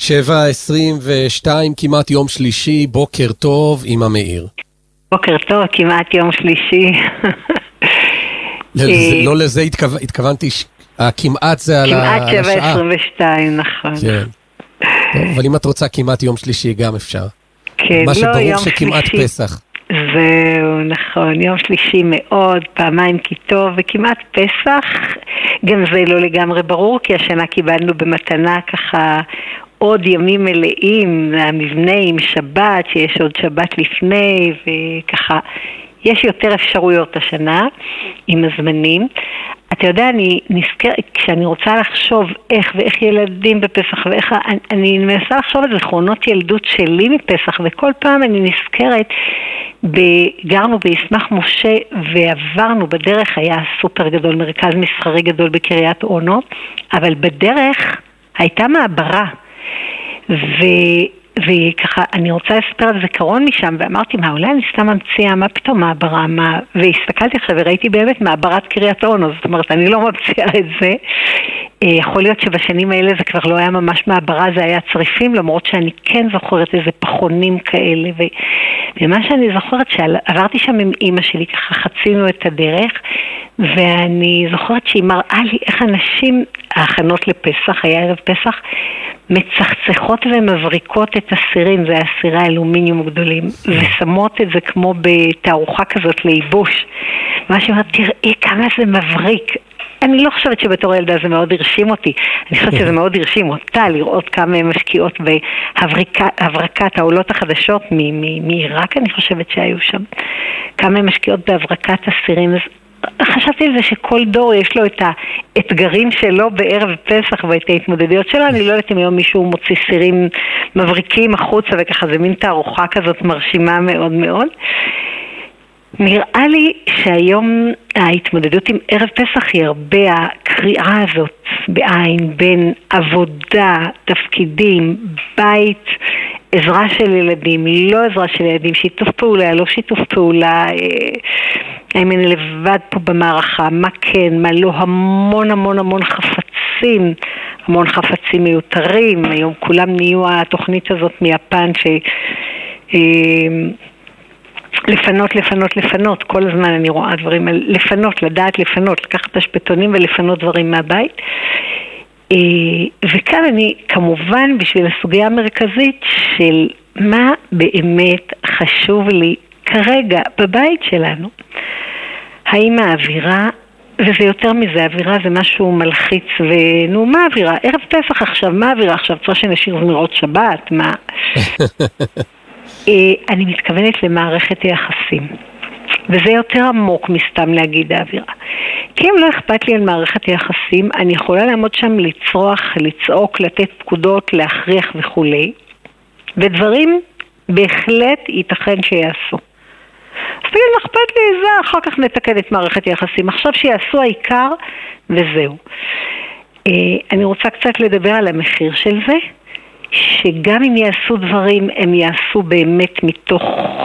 7:22, כמעט יום שלישי, בוקר טוב, אמא מאיר. בוקר טוב, כמעט יום שלישי. לא לזה התכוונתי, כמעט זה על השעה. כמעט 7:22, נכון. כן. טוב, אבל אם את רוצה כמעט יום שלישי גם אפשר. כן, מה שברור לא, יום שכמעט שלישי. פסח. זהו, נכון, יום שלישי מאוד, פעמיים כי טוב, וכמעט פסח, גם זה לא לגמרי ברור, כי השנה קיבלנו במתנה ככה עוד ימים מלאים, המבנה עם שבת, שיש עוד שבת לפני, וככה, יש יותר אפשרויות השנה עם הזמנים. אתה יודע, אני נזכרת, כשאני רוצה לחשוב ואיך ילדים בפסח, אני מנסה לחשוב על זיכרונות ילדות שלי מפסח, וכל פעם אני נזכרת, גרנו בישמח משה ועברנו בדרך, היה סופר גדול, מרכז מסחרי גדול בקריית אונו, אבל בדרך הייתה מעברה, וככה אני רוצה לספר על זיכרון משם, ואמרתי, מה, אולי אני סתם ממציאה, מה פתאום מעברה, מה? והסתכלתי עכשיו וראיתי באמת מעברת קריית אונו, זאת אומרת, אני לא ממציאה את זה. יכול להיות שבשנים האלה זה כבר לא היה ממש מעברה, זה היה צריפים, למרות שאני כן זוכרת איזה פחונים כאלה, ומה שאני זוכרת שעברתי שם עם אמא שלי, ככה חצינו את הדרך, ואני זוכרת שהיא מראה לי איך אנשים, ההכנות לפסח, היה ערב פסח, מצחצחות ומבריקות את הסירים, זה הסירי האלומיניום גדולים, ושמות את זה כמו בתערוכה כזאת לייבוש. מה שאומרת, תראי כמה זה מבריק. אני לא חושבת שבתור ילדה זה מאוד הרשים אותי, אני חושבת שזה מאוד הרשים אותה, לראות כמה הן משקיעות בהברקת העולות החדשות מעיראק, אני חושבת שהיו שם, כמה הן משקיעות בהברקת הסירים. חשבתי על זה שכל דור יש לו את האתגרים שלו בערב פסח ואת ההתמודדויות שלו. אני לא יודעת אם היום מישהו מוציא סירים מבריקים החוצה וככה זה מין תערוכה כזאת מרשימה מאוד מאוד. נראה לי שהיום ההתמודדות עם ערב פסח היא הרבה הקריאה הזאת בעין בין עבודה, תפקידים, בית, עזרה של ילדים, לא עזרה של ילדים, שיתוף פעולה, לא שיתוף פעולה, האם אני לבד פה במערכה, מה כן, מה לא, המון חפצים, המון חפצים מיותרים, היום כולם נהיו התוכנית הזאת מיפן לפנות, כל הזמן אני רואה דברים על לפנות, לדעת לפנות, לקחת את השפטונים ולפנות דברים מהבית. וכאן אני כמובן בשביל הסוגיה המרכזית של מה באמת חשוב לי כרגע בבית שלנו. האם האווירה, וזה יותר מזה, האווירה זה משהו מלחיץ, ונו, מה האווירה? ערב פסח עכשיו, מה האווירה עכשיו? צריך שנשאיר זמירות שבת, מה? אני מתכוונת למערכת היחסים, וזה יותר עמוק מסתם להגיד האווירה. כי אם לא אכפת לי על מערכת היחסים, אני יכולה לעמוד שם לצרוח, לצעוק, לתת פקודות, להכריח וכו'. ודברים בהחלט ייתכן שיעשו. אז תגיד, מה אכפת לי זה, אחר כך נתקן את מערכת היחסים. עכשיו שיעשו העיקר, וזהו. אני רוצה קצת לדבר על המחיר של זה, שגם אם יעשו דברים, הם יעשו באמת מתוך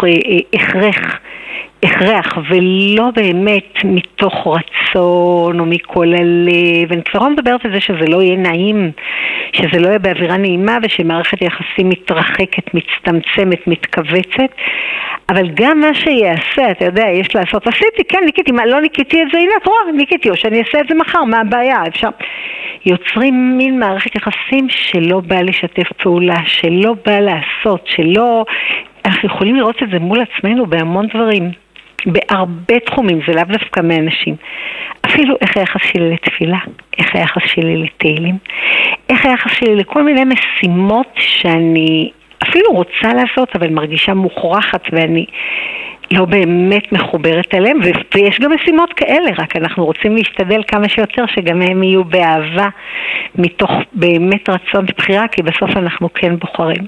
הכרח, ולא באמת מתוך רצון או מכל הלב. אני כבר לא מדברת על זה שזה לא יהיה נעים, שזה לא יהיה באווירה נעימה, ושמערכת יחסים מתרחקת, מצטמצמת, מתכווצת. אבל גם מה שיעשה, אתה יודע, יש לעשות, עשיתי, כן, ניקיתי, מה, לא ניקיתי את זה, הנה, תראה, ניקיתי, או שאני אעשה את זה מחר, מה הבעיה? אפשר. יוצרים מין מערכת יחסים שלא בא לשתף פעולה, שלא בא לעשות, שלא, אנחנו יכולים לראות את זה מול עצמנו בהמון דברים, בהרבה תחומים, זה לאו דווקא מאנשים. אפילו איך היחס שלי לתפילה, איך היחס שלי לתהילים, איך היחס שלי לכל מיני משימות שאני אפילו רוצה לעשות, אבל מרגישה מוכרחת ואני לא באמת מחוברת אליהם, ויש גם משימות כאלה, רק אנחנו רוצים להשתדל כמה שיותר שגם הם יהיו באהבה, מתוך באמת רצון ובחירה, כי בסוף אנחנו כן בוחרים.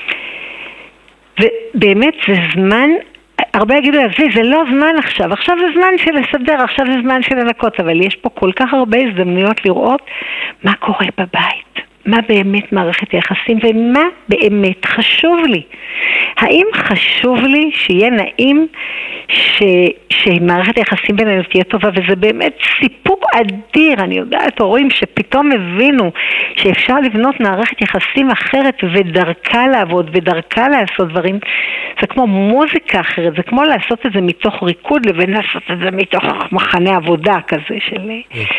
ובאמת זה זמן, הרבה יגידו, זה לא זמן עכשיו זה זמן של לסדר, עכשיו זה זמן של לנקות, אבל יש פה כל כך הרבה הזדמנויות לראות מה קורה בבית. מה באמת מערכת היחסים ומה באמת חשוב לי. האם חשוב לי שיהיה נעים שמערכת היחסים בינינו תהיה טובה, וזה באמת סיפוק אדיר. אני יודעת, הורים שפתאום הבינו שאפשר לבנות מערכת יחסים אחרת ודרכה לעבוד ודרכה לעשות דברים. זה כמו מוזיקה אחרת, זה כמו לעשות את זה מתוך ריקוד לבין לעשות את זה מתוך מחנה עבודה כזה של...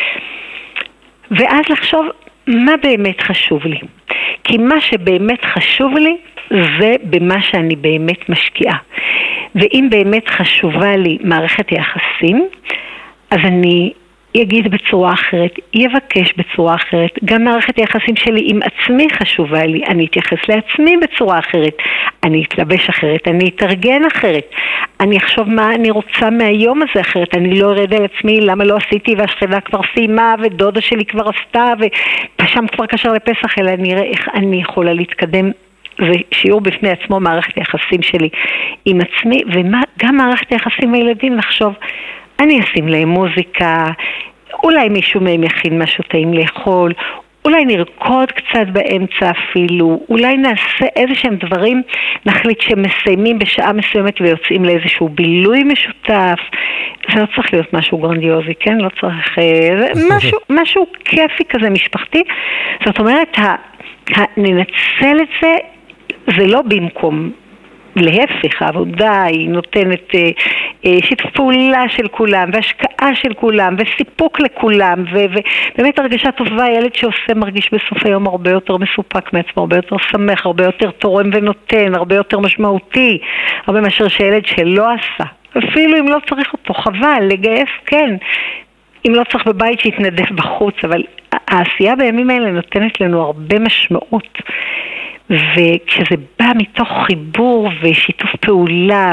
ואז לחשוב מה באמת חשוב לי. כי מה שבאמת חשוב לי זה במה שאני באמת משקיעה. ואם באמת חשובה לי מערכת יחסים, אז אני אגיד בצורה אחרת, יבקש בצורה אחרת. גם מערכת היחסים שלי עם עצמי חשובה לי, אני אתייחס לעצמי בצורה אחרת, אני אתלבש אחרת, אני אתארגן אחרת, אני אחשוב מה אני רוצה מהיום הזה אחרת, אני לא ארד על עצמי למה לא עשיתי והשכנה כבר סיימה ודודה שלי כבר עשתה ושם כבר קשר לפסח, אלא אני אראה איך אני יכולה להתקדם. זה שיעור בפני עצמו מערכת היחסים שלי עם עצמי, וגם מערכת היחסים עם הילדים לחשוב, אני אשים להם מוזיקה, אולי מישהו מהם יכין משהו טעים לאכול, אולי נרקוד קצת באמצע אפילו, אולי נעשה איזה שהם דברים, נחליט שמסיימים בשעה מסוימת ויוצאים לאיזשהו בילוי משותף. זה לא צריך להיות משהו גרנדיוזי, כן? לא צריך... משהו כיפי כזה משפחתי. זאת אומרת, ננצל את זה, זה לא במקום, להפך, העבודה היא נותנת שיתוף פעולה של כולם, והשקעה של כולם, וסיפוק לכולם, ובאמת הרגשה טובה, ילד שעושה מרגיש בסוף היום הרבה יותר מסופק מעצמו, הרבה יותר שמח, הרבה יותר תורם ונותן, הרבה יותר משמעותי, הרבה מאשר שילד שלא עשה. אפילו אם לא צריך אותו, חבל, לגייס, כן. אם לא צריך בבית שיתנדף בחוץ, אבל העשייה בימים האלה נותנת לנו הרבה משמעות. וכשזה בא מתוך חיבור ושיתוף פעולה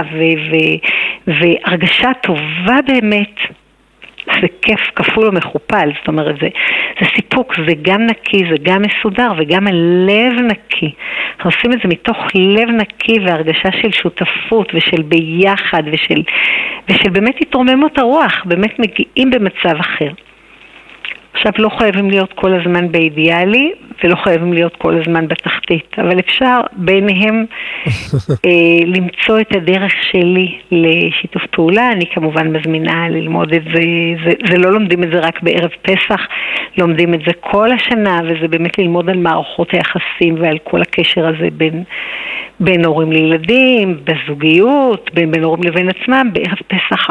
והרגשה טובה באמת, זה כיף כפול ומכופל. זאת אומרת, זה סיפוק, זה גם נקי, זה גם מסודר וגם הלב נקי. אנחנו עושים את זה מתוך לב נקי והרגשה של שותפות ושל ביחד ושל באמת התרוממות הרוח, באמת מגיעים במצב אחר. עכשיו לא חייבים להיות כל הזמן באידיאלי, ולא חייבים להיות כל הזמן בתחתית, אבל אפשר ביניהם למצוא את הדרך שלי לשיתוף פעולה. אני כמובן מזמינה ללמוד את זה, זה לא לומדים את זה רק בערב פסח, לומדים את זה כל השנה, וזה באמת ללמוד על מערכות היחסים ועל כל הקשר הזה בין הורים לילדים, בזוגיות, בין הורים לבין עצמם. בערב פסח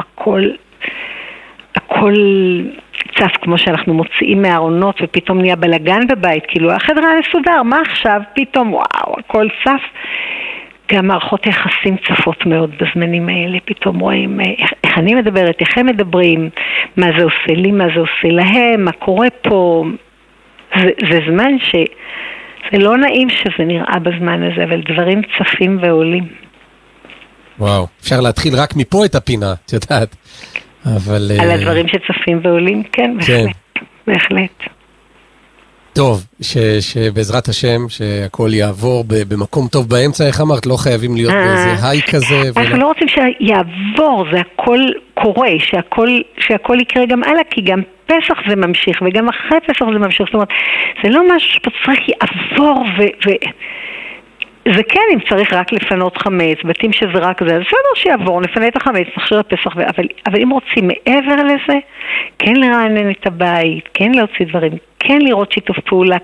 הכל צף כמו שאנחנו מוציאים מהארונות ופתאום נהיה בלגן בבית, כאילו החדר היה מסודר, מה עכשיו? פתאום וואו, הכל צף. גם מערכות יחסים צפות מאוד בזמנים האלה, פתאום רואים איך אני מדברת, איך הם מדברים, מה זה עושה לי, מה זה עושה להם, מה קורה פה. זה זמן זה לא נעים שזה נראה בזמן הזה, אבל דברים צפים ועולים. וואו, אפשר להתחיל רק מפה את הפינה, את יודעת. אבל... על הדברים שצפים ועולים, כן, בהחלט. בהחלט. טוב, שבעזרת השם, שהכל יעבור במקום טוב באמצע, איך אמרת? לא חייבים להיות באיזה היי כזה. אנחנו לא רוצים שיעבור, זה הכל קורה, שהכל יקרה גם הלאה, כי גם פסח זה ממשיך, וגם אחרי פסח זה ממשיך. זאת אומרת, זה לא משהו שצריך יעבור זה כן, אם צריך רק לפנות חמץ, בתים שזה רק זה, בסדר שיעבור, נפנה את החמץ, נחשיר את פסח, אבל אם רוצים מעבר לזה, כן לרענן את הבית, כן להוציא דברים, כן לראות שיתוף פעולה,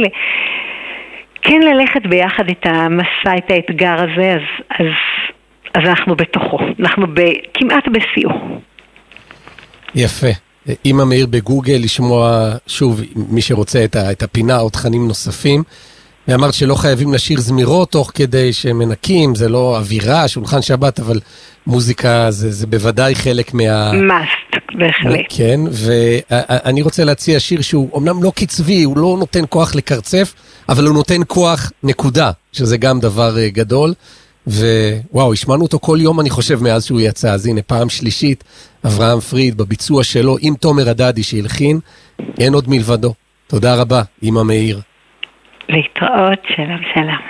כן ללכת ביחד את המסע, את האתגר הזה, אז אנחנו בתוכו, אנחנו כמעט בסיוע. יפה. אמא מאיר בגוגל, לשמוע שוב, מי שרוצה את הפינה או תכנים נוספים, ואמרת שלא חייבים לשיר זמירות תוך כדי שמנקים, זה לא אווירה, שולחן שבת, אבל מוזיקה זה בוודאי חלק מאסט, בהחלט. כן, ואני רוצה להציע שיר שהוא אומנם לא קצבי, הוא לא נותן כוח לקרצף, אבל הוא נותן כוח נקודה, שזה גם דבר גדול, ווואו, השמענו אותו כל יום אני חושב מאז שהוא יצא, אז הנה פעם שלישית, אברהם פריד בביצוע שלו, עם תומר הדדי שהלחין, אין עוד מלבדו. תודה רבה, אמא מאיר. להתראות, שלום שלום.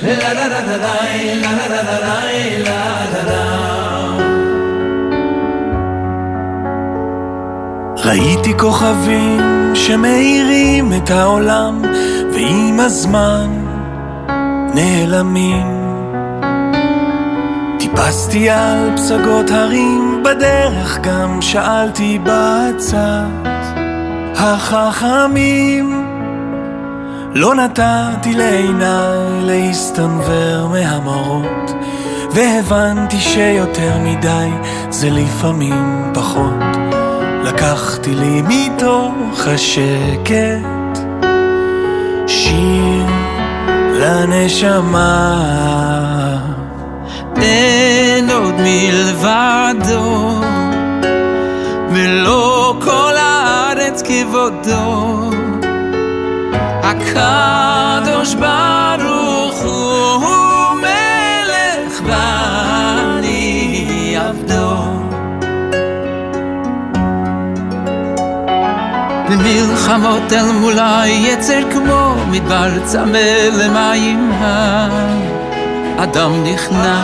ראיתי כוכבים שמאירים את העולם ועם הזמן נעלמים. טיפסתי על פסגות הרים בדרך, גם שאלתי בצד החכמים. לא נתתי לעיניי להסתנוור מהמראות, והבנתי שיותר מדי זה לפעמים פחות. לקחתי לי מתוך השקט שיר לנשמה. אין עוד מלבדו ולא כל הארץ כבודו. הקדוש ברוך הוא מלך ואני עבדו. במלחמות אל מול היצר כמו מדבר צמא למים, האדם נכנע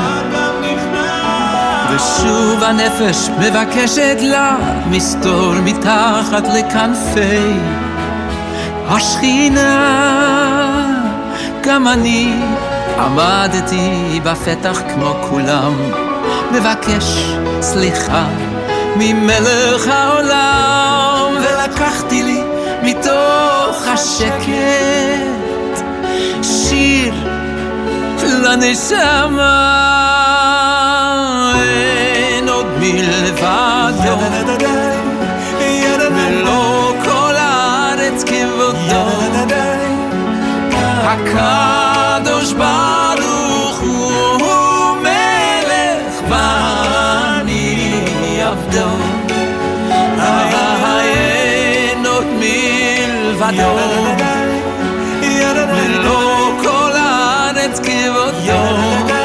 ושוב הנפש מבקשת לה מסתור מתחת לכנפי השכינה. גם אני עמדתי בפתח כמו כולם, מבקש סליחה ממלך העולם, ולקחתי לי מתוך השקט שיר לנשמה. אין עוד מלבדו ולא כל הארץ כבודו. הקדוש ברוך הוא מלך ואני עבדו. אין עוד מלבדו ולא כל הארץ כבודו.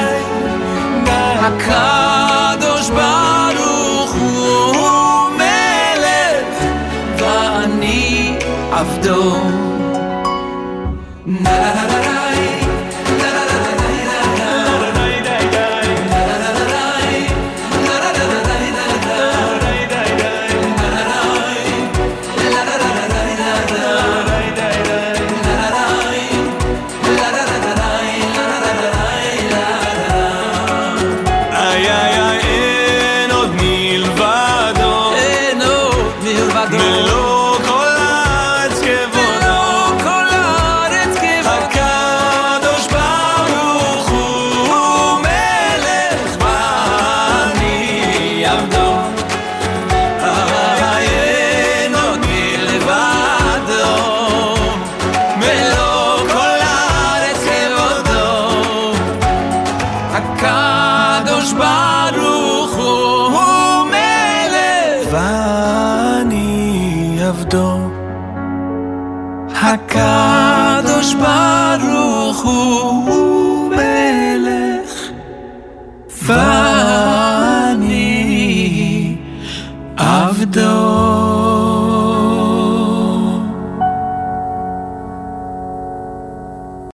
הקדוש ברוך הוא מלך ואני עבדו. הקדוש ברוך הוא מלך ואני עבדו.